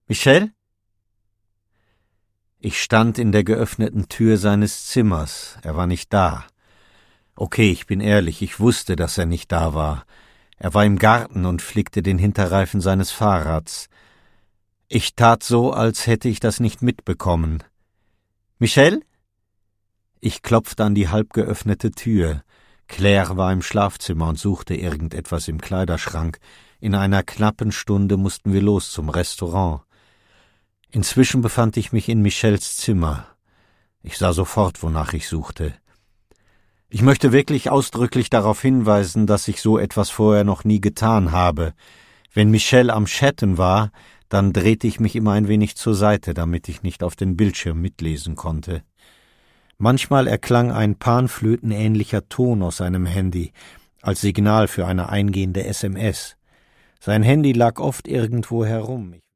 Michel? Ich stand in der geöffneten Tür seines Zimmers. Er war nicht da. Okay, ich bin ehrlich, ich wusste, dass er nicht da war. Er war im Garten und flickte den Hinterreifen seines Fahrrads. Ich tat so, als hätte ich das nicht mitbekommen. »Michel?« Ich klopfte an die halb geöffnete Tür. Claire war im Schlafzimmer und suchte irgendetwas im Kleiderschrank. In einer knappen Stunde mussten wir los zum Restaurant. Inzwischen befand ich mich in Michels Zimmer. Ich sah sofort, wonach ich suchte. Ich möchte wirklich ausdrücklich darauf hinweisen, dass ich so etwas vorher noch nie getan habe. Wenn Michel am Chatten war, dann drehte ich mich immer ein wenig zur Seite, damit ich nicht auf den Bildschirm mitlesen konnte. Manchmal erklang ein panflötenähnlicher Ton aus seinem Handy, als Signal für eine eingehende SMS. Sein Handy lag oft irgendwo herum.